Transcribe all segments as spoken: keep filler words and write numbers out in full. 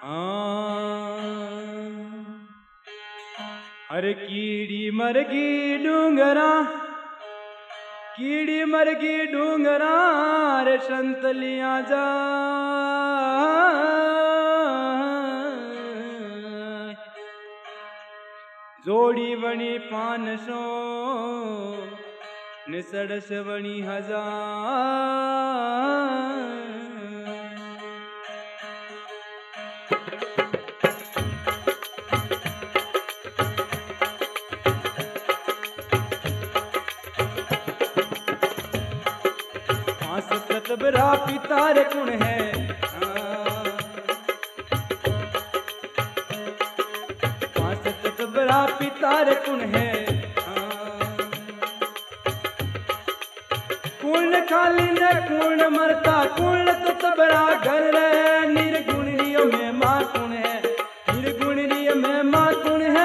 अरे कीड़ी मरगी डूंगरा कीड़ी मरगी डूंगरा रे संतलिया जा जोड़ी बनी पान सौ निसड़स बनी हजार। बरा पितार कुण है पांच बरा पितार कुण है कुण खाली न कुण मरता कुण तो तबरा घर रे निर्गुणिय में मां कुण है निर्गुणिय में मां कुण है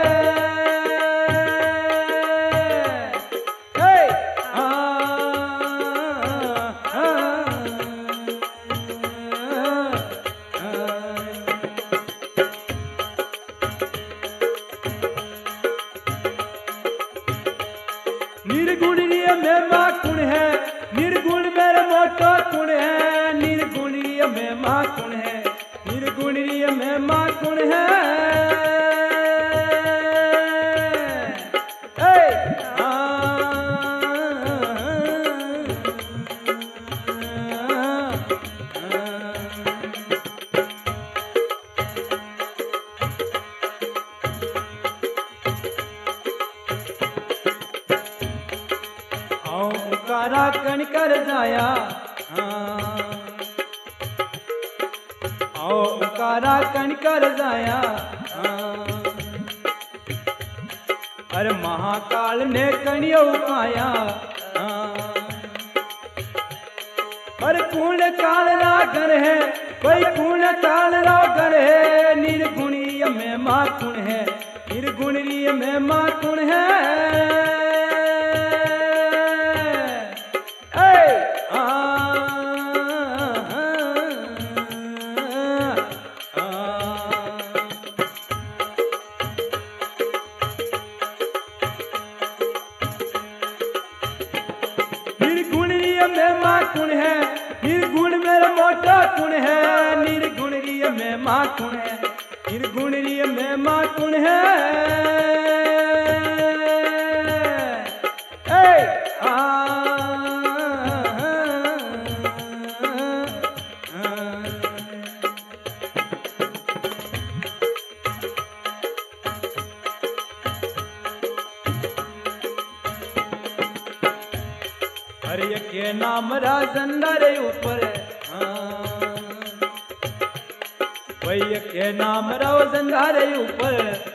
निर्गुणीय में मां कुण है निर्गुण मेरे मोटो कुण है निर्गुणीय में मां कुण है निर्गुणीय में मां कुण है उकारा कण कर जाया आओ उकारा कण कर जाया अरे महाकाल ने कणियो उकाया अरे कूण काल रागर है कोई कूण काल रागर है निर्गुणीय में मां कुण है निर्गुणीय में मां कुण है निर्गुणीय में मां कुण है निर्गुण मेरा मोटा कुण है निर्गुणीय में मां कुण है निर्गुणीय में मां कुण है अरे के नाम राजंदा रे ऊपर वही के नाम राजंदा रे ऊपर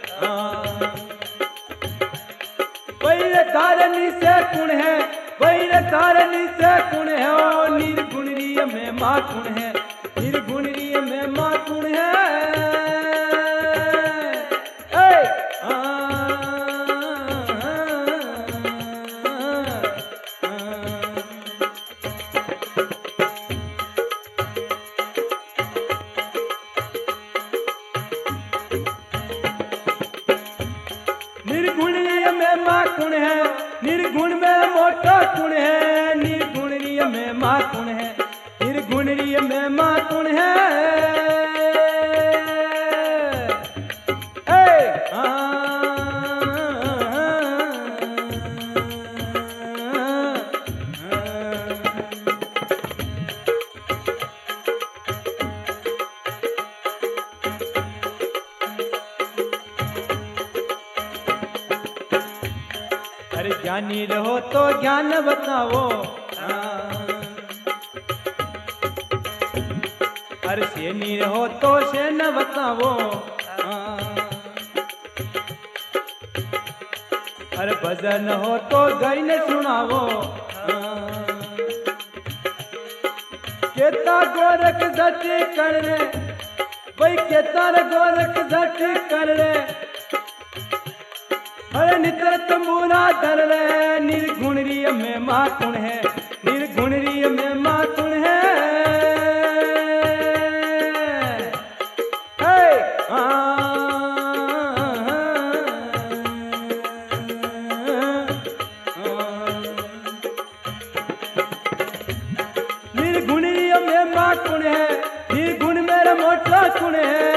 वही तारनी से कुण है वही तारनी से कुण है ओ निर्गुणीय में मां कुण है निर्गुणीय में मां कुण है निर्गुणीय में मां कुण है निर्गुण में मोटा कुण है निर्गुणीय में मां कुण है निर्गुणीय में मां कुण है अरे ज्ञानी रहो तो ज्ञान बताओ अरे सेनी रहो तो सेन बताओ अरे भजन हो तो गाइन सुनावो केता गोरख झट कर रे भाई केता गोरख झट कर रे अरे नित्र तंबूरा धर रे निर्गुणरीय में मां कुण है निर्गुणरीय में मां कुण है कोटला कुण है